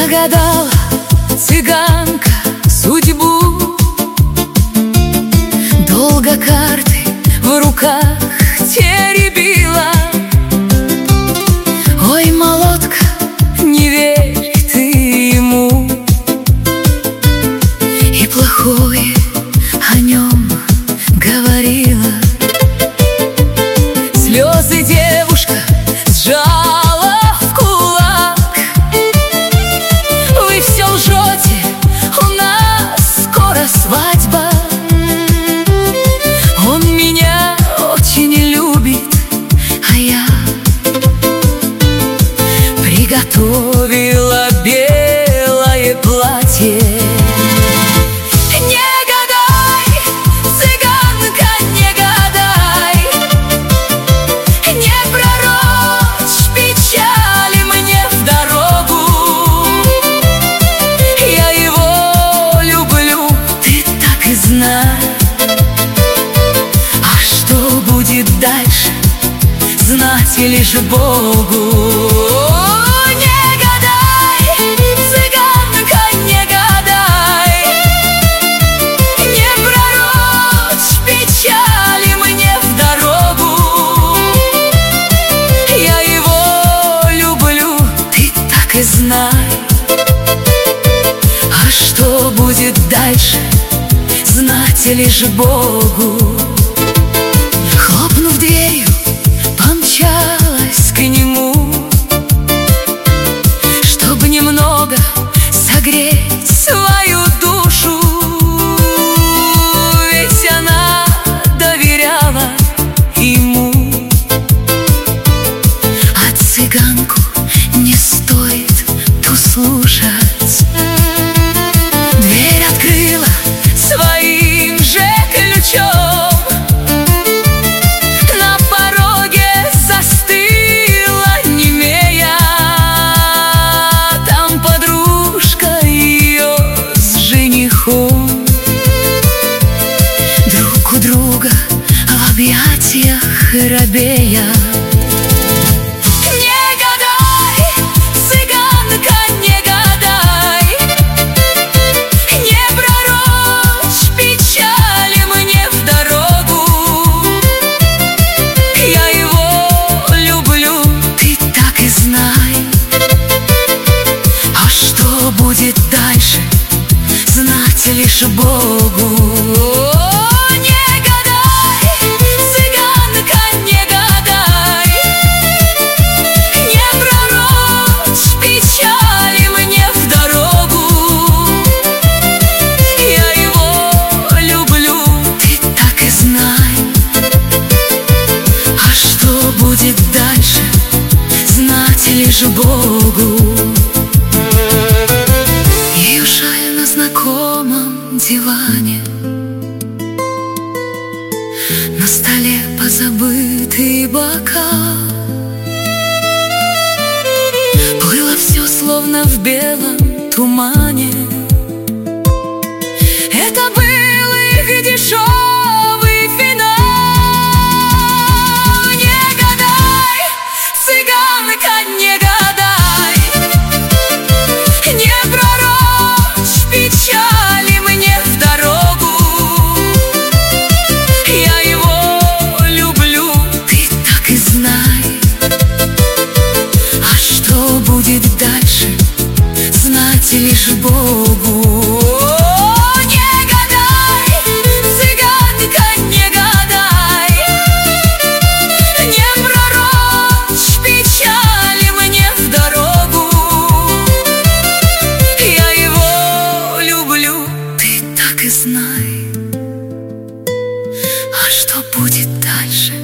Загадала цыганка судьбу, долго карты в руках теребила. Ой, молодка, не верь ты ему, и плохое о нем говорила. Слезы девушка сжала в кулак. Вы все лжете, у нас скоро свадьба. Он меня очень любит, а я приготовила белое платье. А что будет дальше, знать лишь Богу. Не гадай, цыганка, не гадай, не пророчь печали мне в дорогу. Я его люблю, ты так и знай. А что будет дальше, знать лишь Богу. Хлопнув дверью, помчалась к нему, чтобы немного согреть свою душу. Ведь она доверяла ему, а цыганку не стоит ту слушать. Дверь открыла своим же ключом, на пороге застыла немея. Там подружка ее с женихом, друг у друга в объятиях робея. Будет дальше, знать лишь Богу. Не гадай, цыганка, не гадай, не пророчь печали мне в дорогу. Я его люблю, ты так и знай. А что будет дальше, знать лишь Богу. Ее шаль на знакомом диване, на столе позабытый бокал. Плыло все словно в белом тумане. Это был их дешевый финал. Не гадай, цыганка, не гадай, не пророчь печали мне в дорогу. Я его люблю, ты так и знай. А что будет дальше, знать лишь Богу. Не гадай, цыганка, не гадай, не пророчь печали мне в дорогу. Я его люблю, ты так и знай. А что будет дальше,